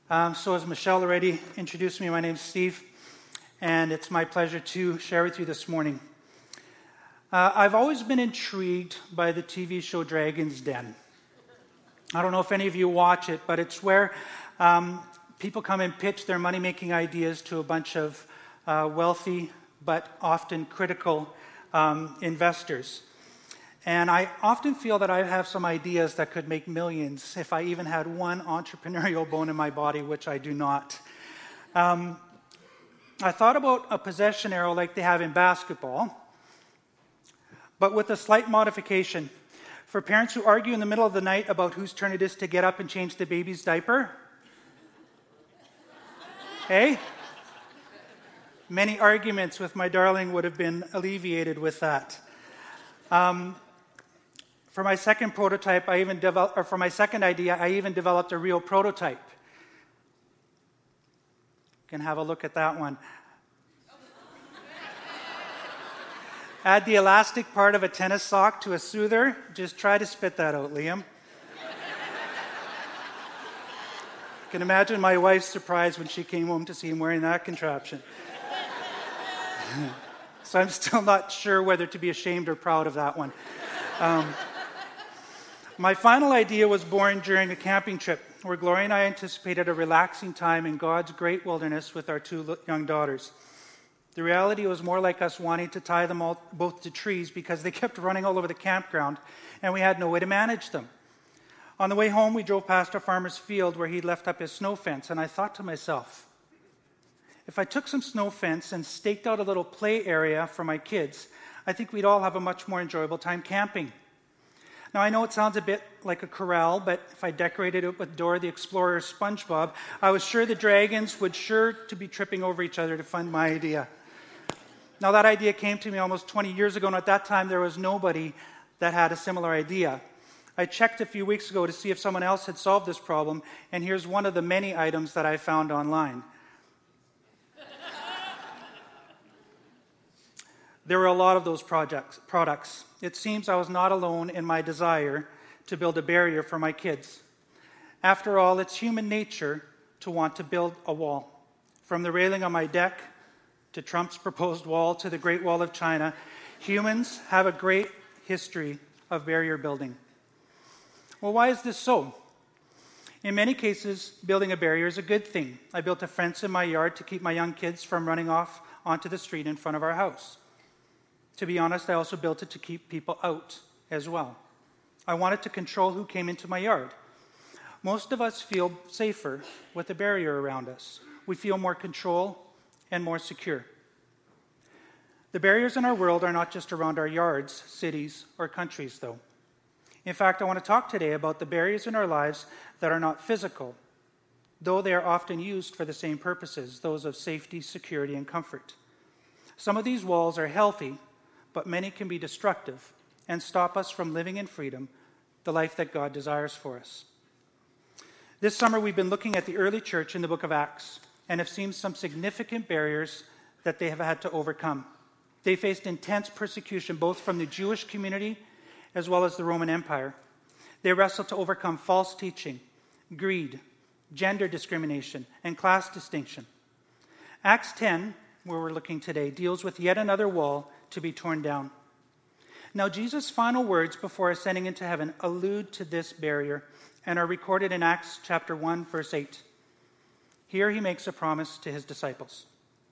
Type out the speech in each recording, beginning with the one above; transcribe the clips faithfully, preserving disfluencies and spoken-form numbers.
Um, so as Michelle already introduced me, my name's Steve, and it's my pleasure to share with you this morning. Uh, I've always been intrigued by the T V show Dragon's Den. I don't know if any of you watch it, but it's where um, people come and pitch their money-making ideas to a bunch of uh, wealthy but often critical um, investors. And I often feel that I have some ideas that could make millions if I even had one entrepreneurial bone in my body, which I do not. Um, I thought about a possession arrow like they have in basketball, but with a slight modification. For parents who argue in the middle of the night about whose turn it is to get up and change the baby's diaper, hey? Many arguments with my darling would have been alleviated with that. Um, For my second prototype, I even developed, or for my second idea, I even developed a real prototype. You can have a look at that one. Add the elastic part of a tennis sock to a soother. Just try to spit that out, Liam. You can imagine my wife's surprise when she came home to see him wearing that contraption. So I'm still not sure whether to be ashamed or proud of that one. Um, My final idea was born during a camping trip where Gloria and I anticipated a relaxing time in God's great wilderness with our two young daughters. The reality was more like us wanting to tie them all, both to trees because they kept running all over the campground and we had no way to manage them. On the way home, we drove past a farmer's field where he'd left up his snow fence, and I thought to myself, if I took some snow fence and staked out a little play area for my kids, I think we'd all have a much more enjoyable time camping. Now, I know it sounds a bit like a corral, but if I decorated it with Dora the Explorer or SpongeBob, I was sure the dragons would sure to be tripping over each other to fund my idea. Now, that idea came to me almost twenty years ago, and at that time, there was nobody that had a similar idea. I checked a few weeks ago to see if someone else had solved this problem, and here's one of the many items that I found online. There were a lot of those projects, products. It seems I was not alone in my desire to build a barrier for my kids. After all, it's human nature to want to build a wall. From the railing on my deck to Trump's proposed wall to the Great Wall of China, humans have a great history of barrier building. Well, why is this so? In many cases, building a barrier is a good thing. I built a fence in my yard to keep my young kids from running off onto the street in front of our house. To be honest, I also built it to keep people out as well. I wanted to control who came into my yard. Most of us feel safer with a barrier around us. We feel more control and more secure. The barriers in our world are not just around our yards, cities, or countries, though. In fact, I want to talk today about the barriers in our lives that are not physical, though they are often used for the same purposes, those of safety, security, and comfort. Some of these walls are healthy, but many can be destructive and stop us from living in freedom, the life that God desires for us. This summer, we've been looking at the early church in the book of Acts and have seen some significant barriers that they have had to overcome. They faced intense persecution both from the Jewish community as well as the Roman Empire. They wrestled to overcome false teaching, greed, gender discrimination, and class distinction. Acts ten, where we're looking today, deals with yet another wall to be torn down. Now, Jesus' final words before ascending into heaven allude to this barrier and are recorded in Acts chapter one, verse eight. Here he makes a promise to his disciples.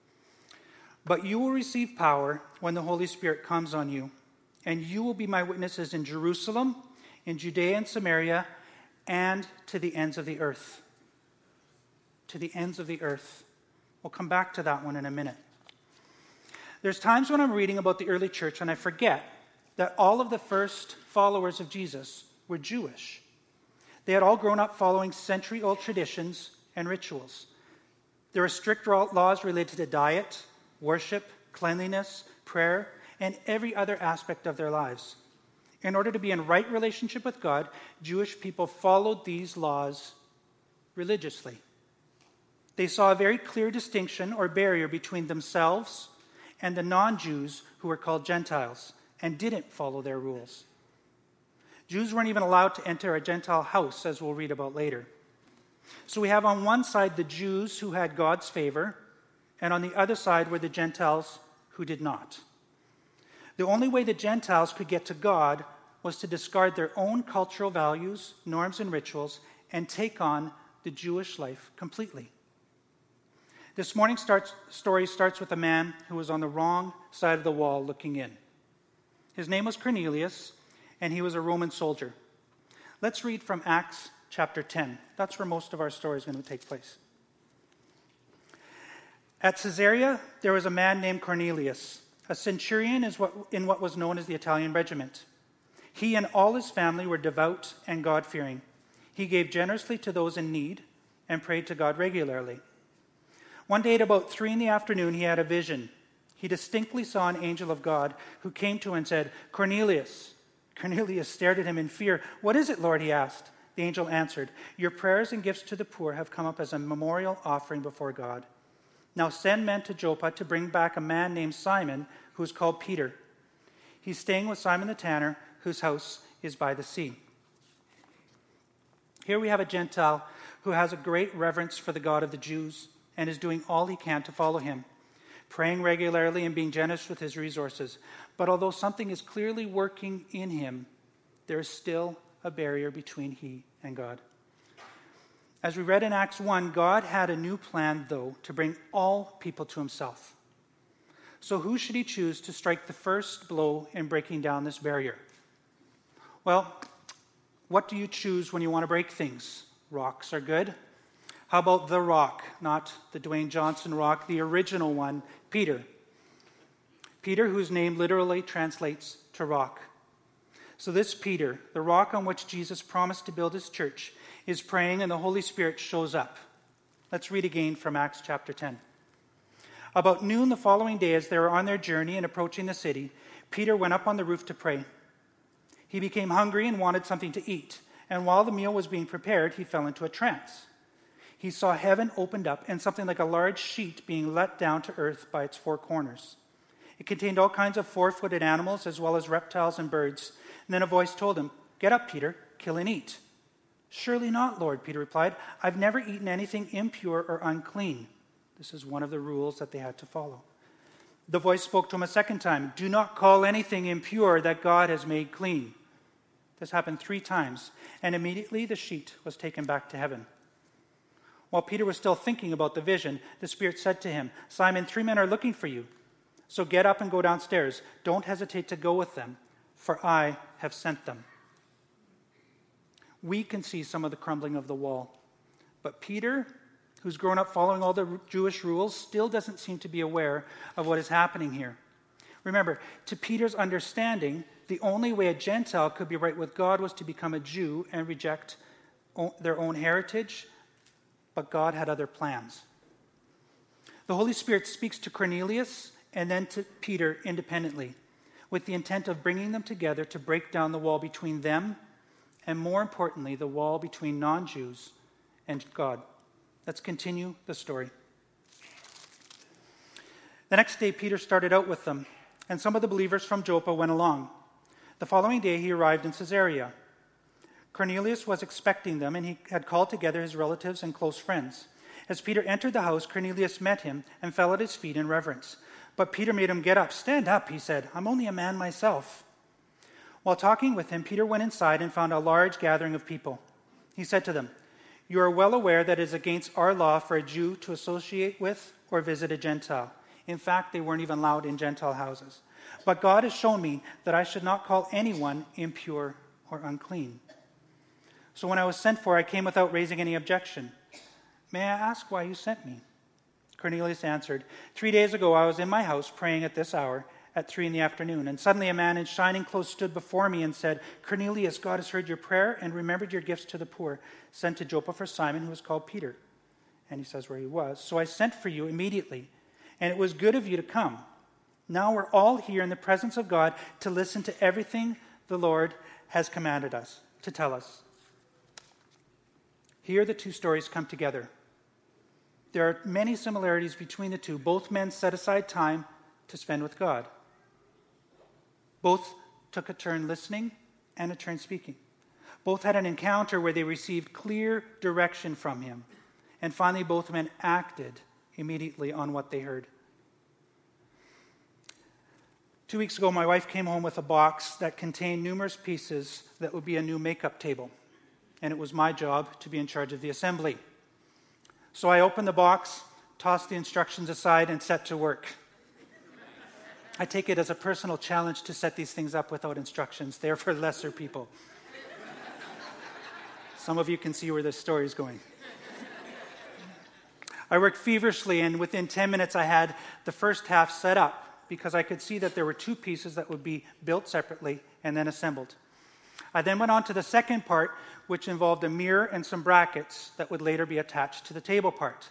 But you will receive power when the Holy Spirit comes on you, and you will be my witnesses in Jerusalem, in Judea and Samaria, and to the ends of the earth. To the ends of the earth. We'll come back to that one in a minute. There's times when I'm reading about the early church and I forget that all of the first followers of Jesus were Jewish. They had all grown up following century-old traditions and rituals. There were strict laws related to diet, worship, cleanliness, prayer, and every other aspect of their lives. In order to be in right relationship with God, Jewish people followed these laws religiously. They saw a very clear distinction or barrier between themselves and the non-Jews who were called Gentiles and didn't follow their rules. Jews weren't even allowed to enter a Gentile house, as we'll read about later. So we have on one side the Jews who had God's favor, and on the other side were the Gentiles who did not. The only way the Gentiles could get to God was to discard their own cultural values, norms, and rituals and take on the Jewish life completely. This morning's starts, story starts with a man who was on the wrong side of the wall looking in. His name was Cornelius, and he was a Roman soldier. Let's read from Acts chapter ten. That's where most of our story is going to take place. At Caesarea, there was a man named Cornelius, a centurion is what, in what was known as the Italian regiment. He and all his family were devout and God-fearing. He gave generously to those in need and prayed to God regularly. One day at about three in the afternoon, he had a vision. He distinctly saw an angel of God who came to him and said, "Cornelius." Cornelius stared at him in fear. "What is it, Lord?" he asked. The angel answered, "Your prayers and gifts to the poor have come up as a memorial offering before God. Now send men to Joppa to bring back a man named Simon, who is called Peter. He's staying with Simon the tanner, whose house is by the sea." Here we have a Gentile who has a great reverence for the God of the Jews and is doing all he can to follow him, praying regularly and being generous with his resources. But although something is clearly working in him, there is still a barrier between he and God. As we read in Acts one, God had a new plan, though, to bring all people to himself. So who should he choose to strike the first blow in breaking down this barrier? Well, what do you choose when you want to break things? Rocks are good. How about the rock, not the Dwayne Johnson rock, the original one, Peter. Peter, whose name literally translates to rock. So this Peter, the rock on which Jesus promised to build his church, is praying and the Holy Spirit shows up. Let's read again from Acts chapter ten. About noon the following day, as they were on their journey and approaching the city, Peter went up on the roof to pray. He became hungry and wanted something to eat, and while the meal was being prepared, he fell into a trance. He saw heaven opened up and something like a large sheet being let down to earth by its four corners. It contained all kinds of four-footed animals as well as reptiles and birds. And then a voice told him, "Get up, Peter, kill and eat." "Surely not, Lord," Peter replied. "I've never eaten anything impure or unclean." This is one of the rules that they had to follow. The voice spoke to him a second time, "Do not call anything impure that God has made clean." This happened three times, and immediately the sheet was taken back to heaven. While Peter was still thinking about the vision, the Spirit said to him, "Simon, three men are looking for you. So get up and go downstairs. Don't hesitate to go with them, for I have sent them." We can see some of the crumbling of the wall. But Peter, who's grown up following all the Jewish rules, still doesn't seem to be aware of what is happening here. Remember, to Peter's understanding, the only way a Gentile could be right with God was to become a Jew and reject their own heritage, but God had other plans. The Holy Spirit speaks to Cornelius and then to Peter independently, with the intent of bringing them together to break down the wall between them and, more importantly, the wall between non-Jews and God. Let's continue the story. The next day, Peter started out with them, and some of the believers from Joppa went along. The following day, he arrived in Caesarea. Cornelius was expecting them, and he had called together his relatives and close friends. As Peter entered the house, Cornelius met him and fell at his feet in reverence. But Peter made him get up. "Stand up," he said. "I'm only a man myself." While talking with him, Peter went inside and found a large gathering of people. He said to them, "You are well aware that it is against our law for a Jew to associate with or visit a Gentile." In fact, they weren't even allowed in Gentile houses. "But God has shown me that I should not call anyone impure or unclean. So when I was sent for, I came without raising any objection. May I ask why you sent me?" Cornelius answered, "Three days ago I was in my house praying at this hour, at three in the afternoon, and suddenly a man in shining clothes stood before me and said, 'Cornelius, God has heard your prayer and remembered your gifts to the poor. Send to Joppa for Simon, who is called Peter.'" And he says where he was. "So I sent for you immediately, and it was good of you to come. Now we're all here in the presence of God to listen to everything the Lord has commanded us to tell us." Here the two stories come together. There are many similarities between the two. Both men set aside time to spend with God. Both took a turn listening and a turn speaking. Both had an encounter where they received clear direction from him. And finally, both men acted immediately on what they heard. Two weeks ago, my wife came home with a box that contained numerous pieces that would be a new makeup table. And it was my job to be in charge of the assembly. So I opened the box, tossed the instructions aside, and set to work. I take it as a personal challenge to set these things up without instructions. They're for lesser people. Some of you can see where this story is going. I worked feverishly, and within ten minutes I had the first half set up because I could see that there were two pieces that would be built separately and then assembled. I then went on to the second part, which involved a mirror and some brackets that would later be attached to the table part.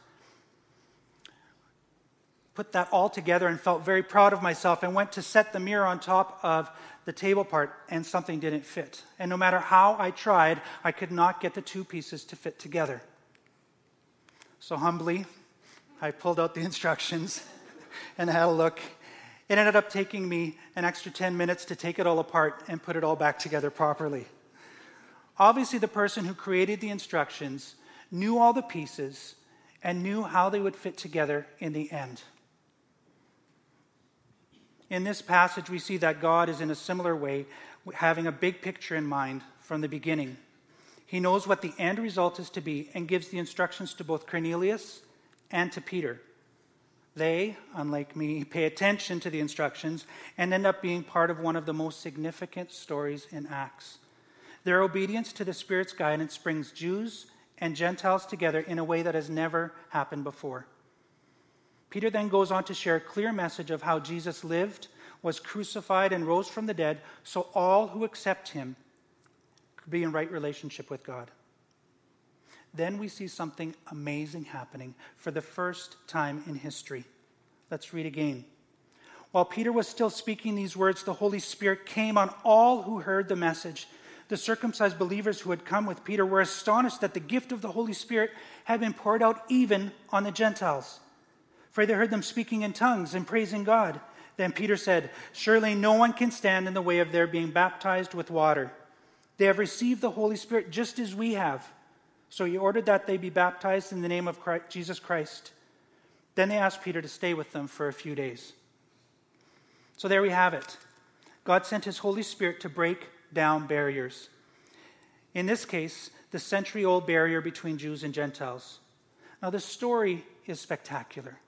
Put that all together and felt very proud of myself and went to set the mirror on top of the table part, and something didn't fit. And no matter how I tried, I could not get the two pieces to fit together. So humbly, I pulled out the instructions and had a look. It ended up taking me an extra ten minutes to take it all apart and put it all back together properly. Obviously, the person who created the instructions knew all the pieces and knew how they would fit together in the end. In this passage, we see that God is in a similar way, having a big picture in mind from the beginning. He knows what the end result is to be and gives the instructions to both Cornelius and to Peter. They, unlike me, pay attention to the instructions and end up being part of one of the most significant stories in Acts. Their obedience to the Spirit's guidance brings Jews and Gentiles together in a way that has never happened before. Peter then goes on to share a clear message of how Jesus lived, was crucified, and rose from the dead, so all who accept him could be in right relationship with God. Then we see something amazing happening for the first time in history. Let's read again. While Peter was still speaking these words, the Holy Spirit came on all who heard the message. The circumcised believers who had come with Peter were astonished that the gift of the Holy Spirit had been poured out even on the Gentiles. For they heard them speaking in tongues and praising God. Then Peter said, "Surely no one can stand in the way of their being baptized with water. They have received the Holy Spirit just as we have." So he ordered that they be baptized in the name of Christ, Jesus Christ. Then they asked Peter to stay with them for a few days. So there we have it. God sent his Holy Spirit to break down barriers. In this case, the century-old barrier between Jews and Gentiles. Now, the story is spectacular.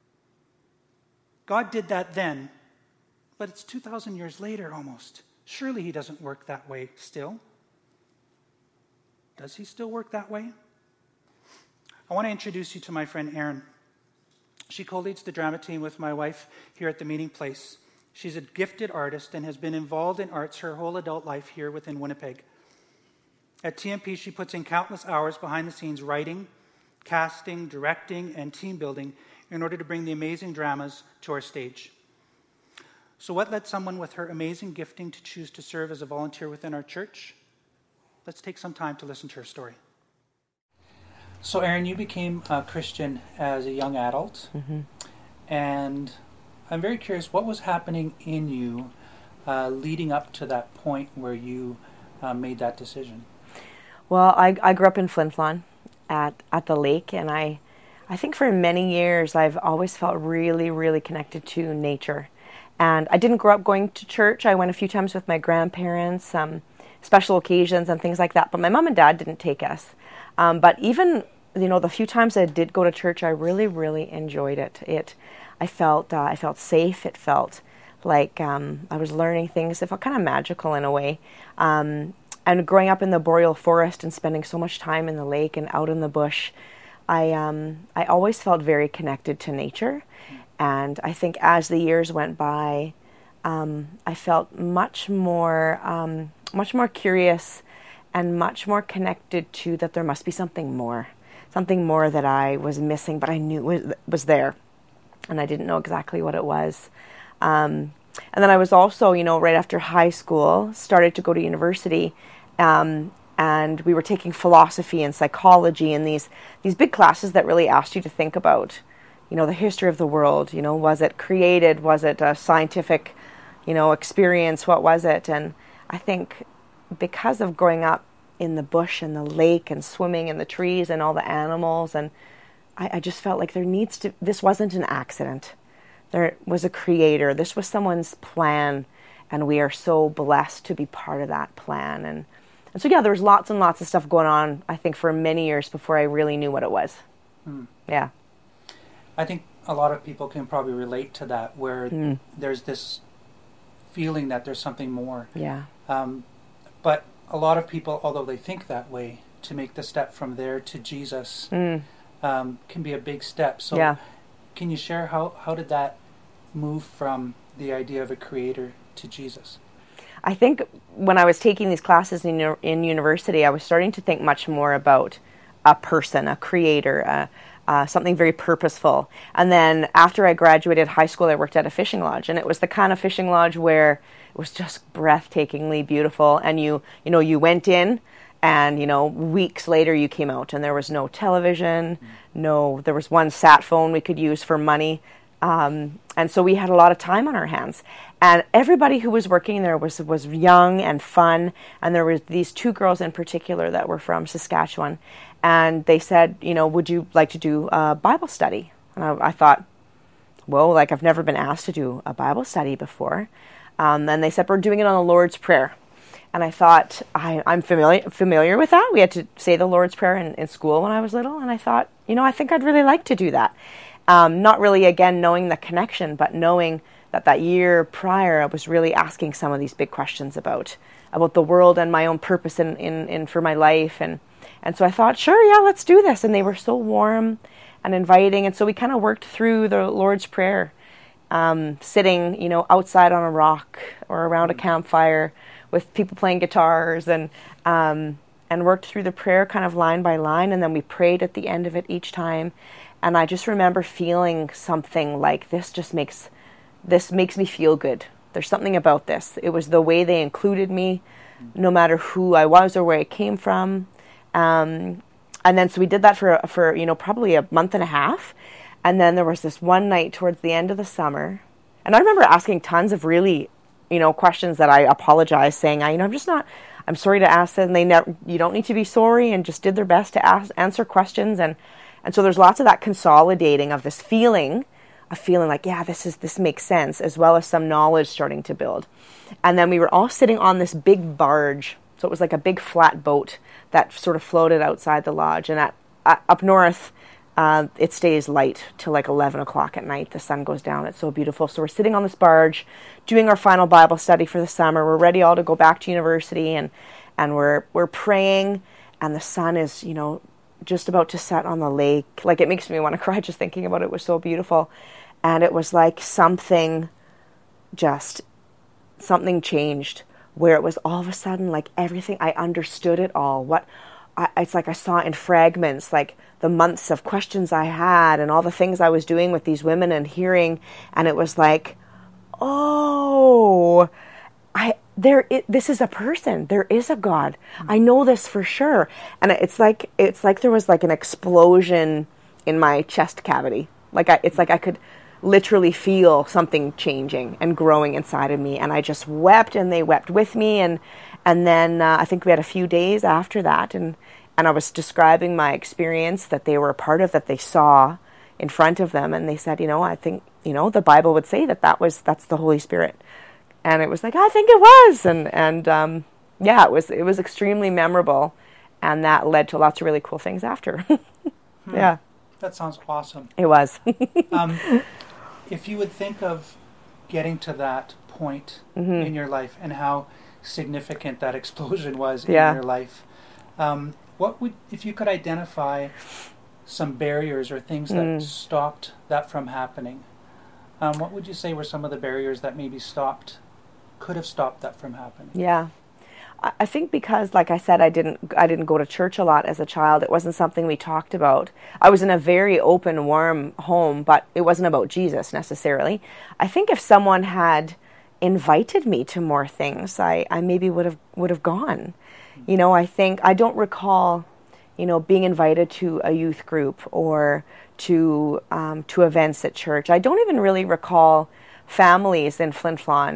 God did that then, but it's two thousand years later almost. Surely he doesn't work that way still. Does he still work that way? I want to introduce you to my friend Erin. She co-leads the drama team with my wife here at the meeting place. She's a gifted artist and has been involved in arts her whole adult life here within Winnipeg. At T M P, she puts in countless hours behind the scenes writing, casting, directing, and team building in order to bring the amazing dramas to our stage. So what led someone with her amazing gifting to choose to serve as a volunteer within our church? Let's take some time to listen to her story. So Erin, you became a Christian as a young adult, mm-hmm. and I'm very curious, what was happening in you uh, leading up to that point where you uh, made that decision? Well, I, I grew up in Flin Flon at, at the lake, and I I think for many years I've always felt really, really connected to nature. And I didn't grow up going to church. I went a few times with my grandparents, um, special occasions and things like that, but my mom and dad didn't take us. Um, but even, you know, the few times I did go to church, I really, really enjoyed it. It, I felt, uh, I felt safe. It felt like um, I was learning things. It felt kind of magical in a way. Um, and growing up in the boreal forest and spending so much time in the lake and out in the bush, I um, I always felt very connected to nature. And I think as the years went by, um, I felt much more, um, much more curious and much more connected to that there must be something more, something more that I was missing, but I knew was, was there, and I didn't know exactly what it was. Um, and then I was also, you know, right after high school, started to go to university, um, and we were taking philosophy and psychology and these these big classes that really asked you to think about, you know, the history of the world. You know, was it created? Was it a scientific, you know, experience? What was it? And I think because of growing up in the bush and the lake and swimming in the trees and all the animals. And I, I just felt like there needs to, this wasn't an accident. There was a creator. This was someone's plan. And we are so blessed to be part of that plan. And, and so, yeah, there was lots and lots of stuff going on, I think, for many years before I really knew what it was. Mm. Yeah. I think a lot of people can probably relate to that, where mm. there's this feeling that there's something more. Yeah. Um, but a lot of people, although they think that way, to make the step from there to Jesus mm. um, can be a big step. So yeah. Can you share how, how did that move from the idea of a creator to Jesus? I think when I was taking these classes in, in university, I was starting to think much more about a person, a creator, uh, uh, something very purposeful. And then after I graduated high school, I worked at a fishing lodge, and it was the kind of fishing lodge where it was just breathtakingly beautiful. And you, you know, you went in, and you know, weeks later you came out, and there was no television, mm-hmm. no, there was one sat phone we could use for money. Um, and so we had a lot of time on our hands, and everybody who was working there was was young and fun. And there were these two girls in particular that were from Saskatchewan, and they said, you know, would you like to do a Bible study? And I, I thought, well, like I've never been asked to do a Bible study before. Um, and they said, we're doing it on the Lord's Prayer. And I thought, I, I'm familiar familiar with that. We had to say the Lord's Prayer in, in school when I was little, and I thought, you know, I think I'd really like to do that. Um, not really, again, knowing the connection, but knowing that that year prior, I was really asking some of these big questions about about the world and my own purpose in, in, in for my life. And, and so I thought, sure, yeah, let's do this. And they were so warm and inviting. And so we kind of worked through the Lord's Prayer, um, sitting, you know, outside on a rock or around a campfire with people playing guitars, and um, and worked through the prayer kind of line by line. And then we prayed at the end of it each time. And I just remember feeling something like, this just makes, this makes me feel good. There's something about this. It was the way they included me, no matter who I was or where I came from. Um, and then so we did that for, for, you know, probably a month and a half. And then there was this one night towards the end of the summer. And I remember asking tons of really, you know, questions that I apologized, saying, I, you know, I'm just not, I'm sorry to ask them. And they never, you don't need to be sorry, and just did their best to ask, answer questions. And And so there's lots of that consolidating of this feeling, a feeling like, yeah, this is this makes sense, as well as some knowledge starting to build. And then we were all sitting on this big barge. So it was like a big flat boat that sort of floated outside the lodge. And at, uh, up north, uh, it stays light till like eleven o'clock at night. The sun goes down. It's so beautiful. So we're sitting on this barge, doing our final Bible study for the summer. We're ready all to go back to university, and and we're we're praying, and the sun is, you know, just about to set on the lake. Like, it makes me want to cry just thinking about it. It was so beautiful. And it was like something just, something changed, where it was all of a sudden like everything, I understood it all. What, I, it's like I saw in fragments, like the months of questions I had and all the things I was doing with these women and hearing. And it was like, oh, I, there, it, this is a person. There is a God. I know this for sure. And it's like, it's like there was like an explosion in my chest cavity. Like I, it's like I could literally feel something changing and growing inside of me. And I just wept, and they wept with me. And, and then uh, I think we had a few days after that, and, and I was describing my experience that they were a part of, that they saw in front of them. And they said, you know, I think, you know, the Bible would say that that was, that's the Holy Spirit. And it was like, I think it was. And, and um, yeah, it was it was extremely memorable. And that led to lots of really cool things after. hmm. Yeah. That sounds awesome. It was. um, if you would think of getting to that point mm-hmm. in your life, and how significant that explosion was in yeah. your life, um, what would, if you could identify some barriers or things that mm. stopped that from happening, um, what would you say were some of the barriers that maybe stopped could have stopped that from happening? Yeah. I think because, like I said, I didn't I didn't go to church a lot as a child. It wasn't something we talked about. I was in a very open, warm home, but it wasn't about Jesus necessarily. I think if someone had invited me to more things, I, I maybe would have would have gone. You know, I think I don't recall, you know, being invited to a youth group or to um, to events at church. I don't even really recall families in Flin Flon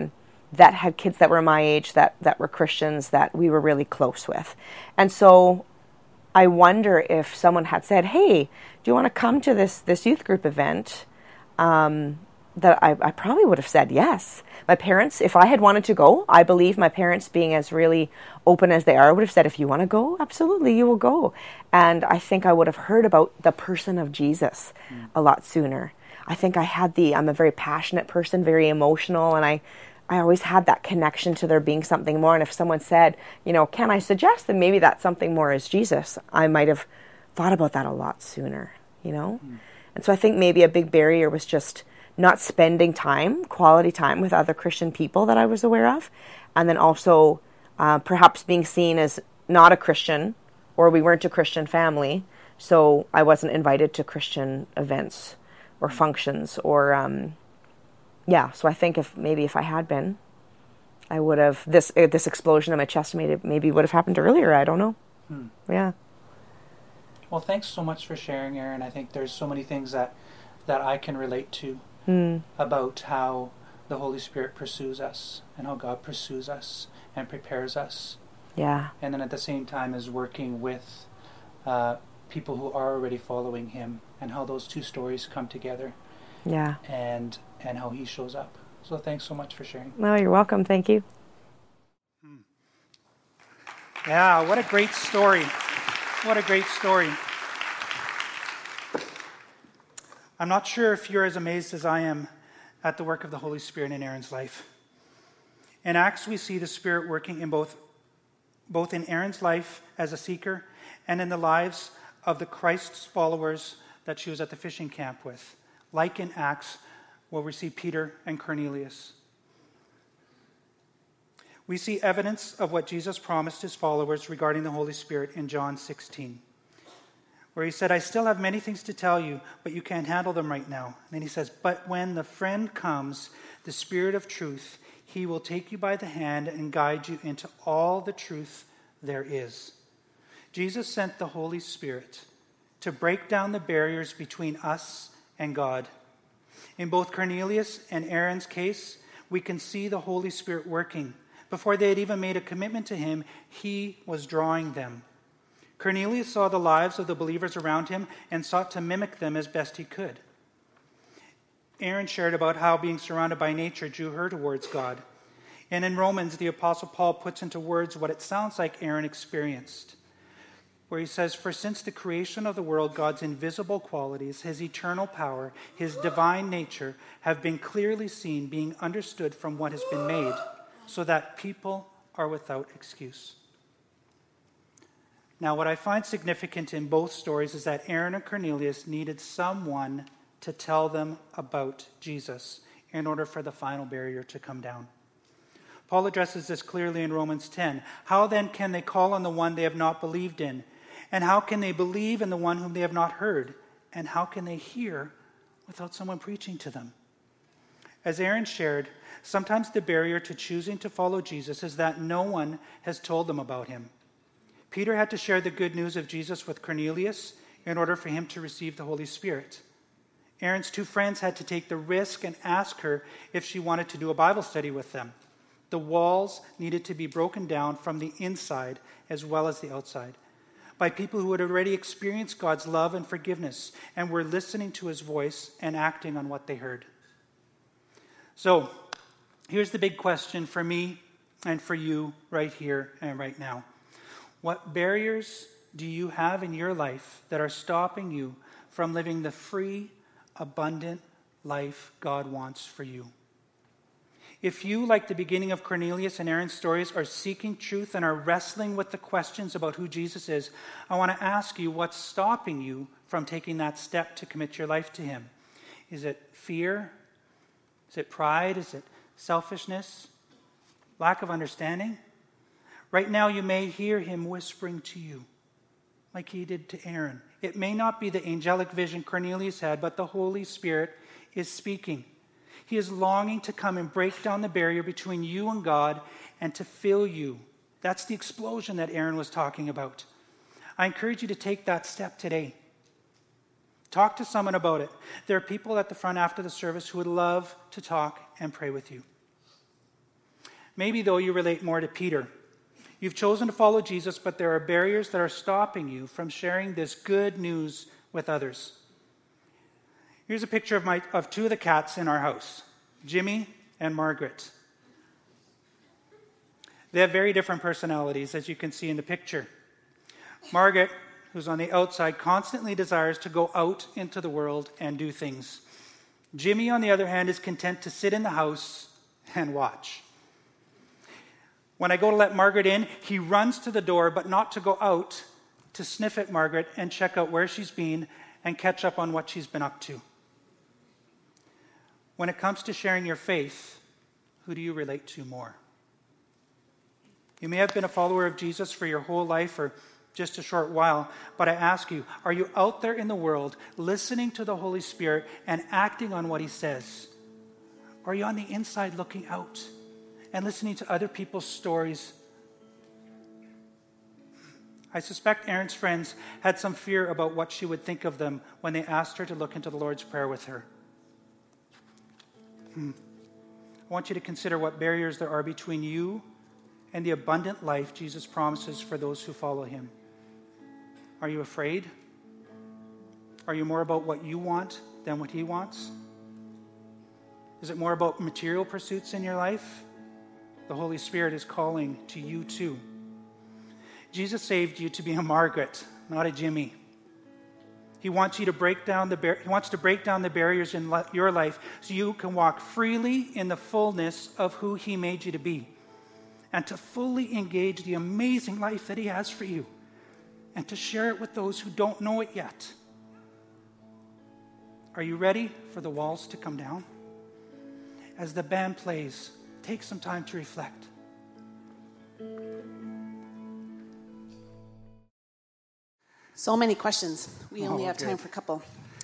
that had kids that were my age, that, that were Christians, that we were really close with. And so I wonder if someone had said, hey, do you want to come to this, this youth group event? Um, that I, I probably would have said yes. My parents, if I had wanted to go, I believe my parents, being as really open as they are, would have said, if you want to go, absolutely, you will go. And I think I would have heard about the person of Jesus mm. a lot sooner. I think I had the, I'm a very passionate person, very emotional, and I, I always had that connection to there being something more. And if someone said, you know, can I suggest that maybe that something more is Jesus, I might have thought about that a lot sooner, you know? Mm. And so I think maybe a big barrier was just not spending time, quality time with other Christian people that I was aware of. And then also uh, perhaps being seen as not a Christian, or we weren't a Christian family. So I wasn't invited to Christian events or functions or, um, yeah. So I think if maybe if I had been, I would have, this uh, this explosion in my chest maybe, maybe would have happened earlier. I don't know. Hmm. Yeah. Well, thanks so much for sharing, Erin. I think there's so many things that, that I can relate to. Mm. About how the Holy Spirit pursues us and how God pursues us and prepares us. Yeah. And then at the same time is working with uh, people who are already following Him, and how those two stories come together. Yeah. And and how He shows up. So thanks so much for sharing. No, you're welcome. Thank you. Hmm. Yeah, what a great story. What a great story. I'm not sure if you're as amazed as I am at the work of the Holy Spirit in Erin's life. In Acts, we see the Spirit working in both, both in Erin's life as a seeker and in the lives of the Christ's followers that she was at the fishing camp with. Like in Acts, where we see Peter and Cornelius. We see evidence of what Jesus promised his followers regarding the Holy Spirit in John sixteen. Where he said, I still have many things to tell you, but you can't handle them right now. And then he says, but when the friend comes, the Spirit of truth, he will take you by the hand and guide you into all the truth there is. Jesus sent the Holy Spirit to break down the barriers between us and God. In both Cornelius and Erin's case, we can see the Holy Spirit working. Before they had even made a commitment to him, he was drawing them. Cornelius saw the lives of the believers around him and sought to mimic them as best he could. Erin shared about how being surrounded by nature drew her towards God. And in Romans, the Apostle Paul puts into words what it sounds like Erin experienced, where he says, for since the creation of the world, God's invisible qualities, his eternal power, his divine nature, have been clearly seen, being understood from what has been made, so that people are without excuse. Now, what I find significant in both stories is that Erin and Cornelius needed someone to tell them about Jesus in order for the final barrier to come down. Paul addresses this clearly in Romans ten. How then can they call on the one they have not believed in? And how can they believe in the one whom they have not heard? And how can they hear without someone preaching to them? As Erin shared, sometimes the barrier to choosing to follow Jesus is that no one has told them about him. Peter had to share the good news of Jesus with Cornelius in order for him to receive the Holy Spirit. Erin's two friends had to take the risk and ask her if she wanted to do a Bible study with them. The walls needed to be broken down from the inside as well as the outside by people who had already experienced God's love and forgiveness and were listening to his voice and acting on what they heard. So, here's the big question for me and for you right here and right now. What barriers do you have in your life that are stopping you from living the free, abundant life God wants for you? If you, like the beginning of Cornelius and Erin's stories, are seeking truth and are wrestling with the questions about who Jesus is, I want to ask you, what's stopping you from taking that step to commit your life to him? Is it fear? Is it pride? Is it selfishness? Lack of understanding? Right now, you may hear him whispering to you, like he did to Erin. It may not be the angelic vision Cornelius had, but the Holy Spirit is speaking. He is longing to come and break down the barrier between you and God and to fill you. That's the explosion that Erin was talking about. I encourage you to take that step today. Talk to someone about it. There are people at the front after the service who would love to talk and pray with you. Maybe, though, you relate more to Peter. You've chosen to follow Jesus, but there are barriers that are stopping you from sharing this good news with others. Here's a picture of, my, of two of the cats in our house, Jimmy and Margaret. They have very different personalities, as you can see in the picture. Margaret, who's on the outside, constantly desires to go out into the world and do things. Jimmy, on the other hand, is content to sit in the house and watch. When I go to let Margaret in, he runs to the door, but not to go out, to sniff at Margaret and check out where she's been and catch up on what she's been up to. When it comes to sharing your faith, who do you relate to more? You may have been a follower of Jesus for your whole life or just a short while, but I ask you, are you out there in the world listening to the Holy Spirit and acting on what he says? Or are you on the inside looking out and listening to other people's stories? I suspect Erin's friends had some fear about what she would think of them when they asked her to look into the Lord's Prayer with her. Hmm. I want you to consider what barriers there are between you and the abundant life Jesus promises for those who follow him. Are you afraid? Are you more about what you want than what he wants? Is it more about material pursuits in your life? The Holy Spirit is calling to you too. Jesus saved you to be a Margaret, not a Jimmy. He wants you to break down the bar- he wants to break down the barriers in li- your life so you can walk freely in the fullness of who he made you to be, and to fully engage the amazing life that he has for you, and to share it with those who don't know it yet. Are you ready for the walls to come down? As the band plays, take some time to reflect. So many questions. We Oh, only have good. time for a couple.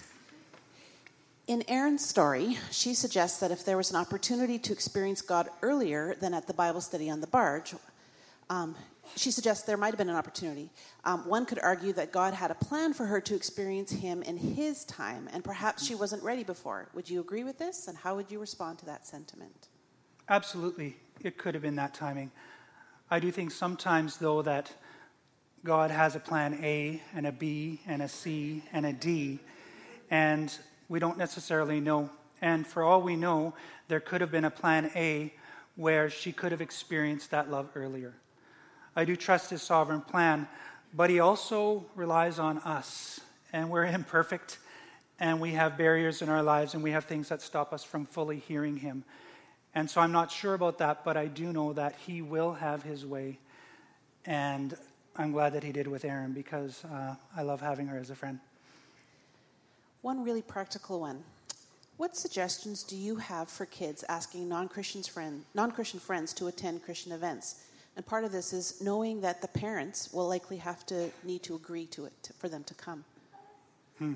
In Erin's story, she suggests that if there was an opportunity to experience God earlier than at the Bible study on the barge, um, she suggests there might have been an opportunity. Um, one could argue that God had a plan for her to experience him in his time, and perhaps she wasn't ready before. Would you agree with this, and how would you respond to that sentiment? Absolutely. It could have been that timing. I do think sometimes, though, that God has a plan A and a B and a C and a D, and we don't necessarily know. And for all we know, there could have been a plan A where she could have experienced that love earlier. I do trust his sovereign plan, but he also relies on us, and we're imperfect, and we have barriers in our lives, and we have things that stop us from fully hearing him. And so I'm not sure about that, but I do know that he will have his way, and I'm glad that he did with Erin, because uh, I love having her as a friend. One really practical one. What suggestions do you have for kids asking non-Christian friend, non-Christian friends to attend Christian events? And part of this is knowing that the parents will likely have to need to agree to it to, for them to come. Hmm.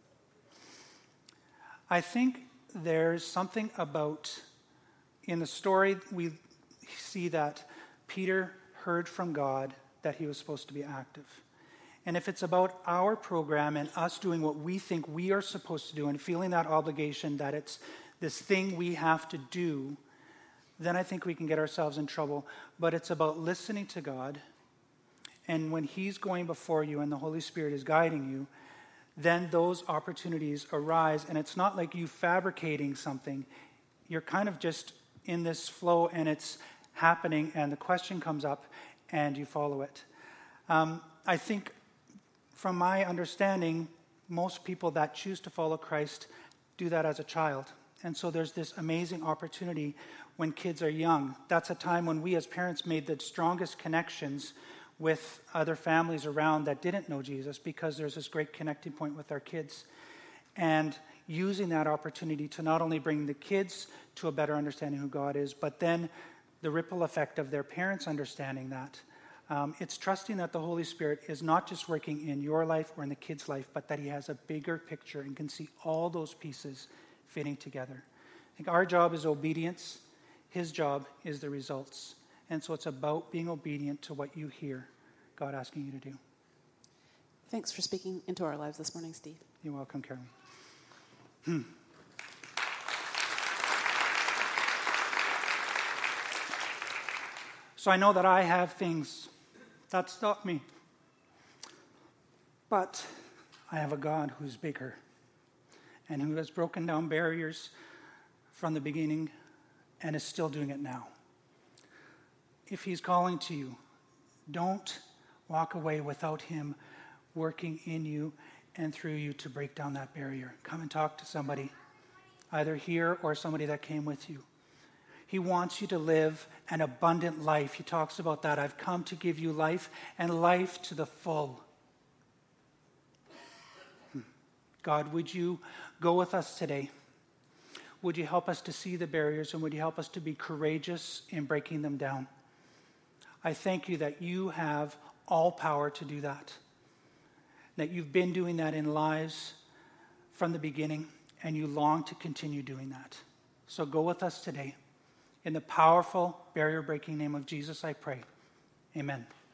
I think there's something about, in the story, we see that Peter heard from God that he was supposed to be active. And if it's about our program and us doing what we think we are supposed to do and feeling that obligation that it's this thing we have to do, then I think we can get ourselves in trouble. But it's about listening to God, and when he's going before you and the Holy Spirit is guiding you, then those opportunities arise, and it's not like you fabricating something. You're kind of just in this flow, and it's happening, and the question comes up, and you follow it. Um, I think, from my understanding, most people that choose to follow Christ do that as a child. And so there's this amazing opportunity when kids are young. That's a time when we as parents made the strongest connections with other families around that didn't know Jesus, because there's this great connecting point with our kids. And using that opportunity to not only bring the kids to a better understanding who God is, but then the ripple effect of their parents understanding that. Um, it's trusting that the Holy Spirit is not just working in your life or in the kid's life, but that he has a bigger picture and can see all those pieces fitting together. I think our job is obedience. His job is the results. And so it's about being obedient to what you hear God asking you to do. Thanks for speaking into our lives this morning, Steve. You're welcome, Carolyn. Hmm. So I know that I have things that stop me. But I have a God who's bigger and who has broken down barriers from the beginning and is still doing it now. If he's calling to you, don't walk away without him working in you and through you to break down that barrier. Come and talk to somebody, either here or somebody that came with you. He wants you to live an abundant life. He talks about that. I've come to give you life and life to the full. God, would you go with us today? Would you help us to see the barriers, and would you help us to be courageous in breaking them down? I thank you that you have all power to do that, that you've been doing that in lives from the beginning, and you long to continue doing that. So go with us today. In the powerful, barrier-breaking name of Jesus, I pray. Amen.